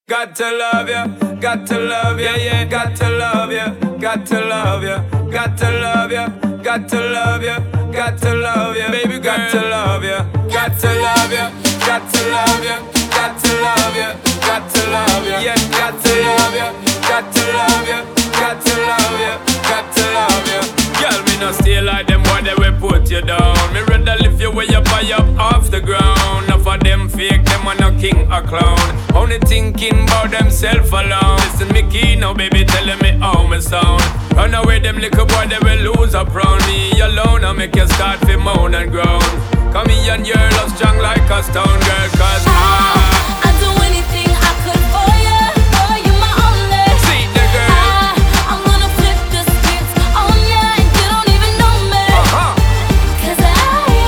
Got to love you, got to love you, yeah, got to love you, got to love you, got to love you, got to love you, got to love you, baby, got to love you, got to love you, got to love you, got to love you, got to love you, yeah, got to love you, got to love you, got to love you, got to love you. Girl, me no stay like them boy, they will put you down. Me rather lift you way up high up off the ground. Enough of them fake, them are no king or clown. Only thinking about themself alone. Listen me key now, baby, telling me how me sound. Run away, them little boy, they will lose up round me alone. I make you start to moan and groan. Come here and your love strong like a stone, girl, cause I'd do anything I could for you. Boy, you my only. See the girl. I'm gonna flip the script on ya and you don't even know me. Cause I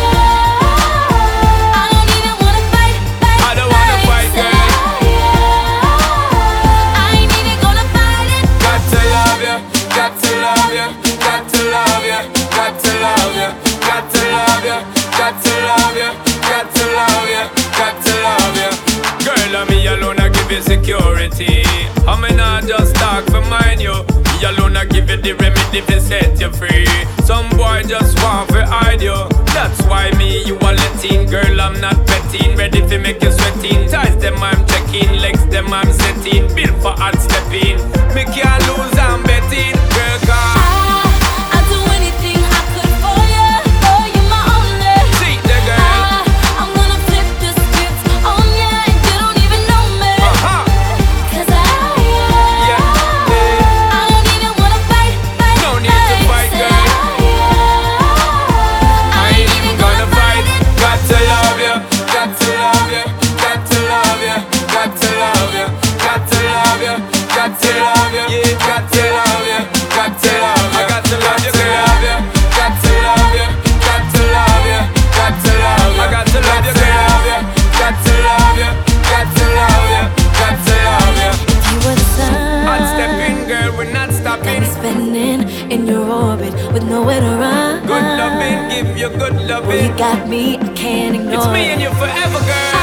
don't even wanna fight. I don't wanna fight, girl. I ain't even gonna fight it. Got to love you, got to love you, got to love you, got to love you, got to love you, got to love you, got to love you, got to love you. Girl, I'm me alone, I give you security. I'm not just talk for mine, you. Me alone, I give you the remedy to set you free. Some boy just want to hide you. That's why me, you are letting. Girl, I'm not betting. Ready to make you sweating. Ties them, I'm checking. Legs them, I'm setting. Built for hard stepping. Me can't lose, I'm betting. Girl, cause I'd do anything I could for you. Boy, you my only. see the girl. I'm gonna flip the script on ya and you don't even know me. Cause Yeah, I don't even wanna fight. No need to fight, girl. I ain't even gonna fight. Got to love you, got to love you, got to love you, got to love you, got to love you, got to love you, yeah, got to love you, got to love you, got to love you, got to love you, got to love you, got to love you, got to love you, got to love you, got to love you, got to love you. You were the sun. Hot stepping, girl, we're not stopping. Spinning in your orbit with nowhere to run. Good loving, give you good Well, you loving. got me, I can't ignore It's me it. and you forever, girl.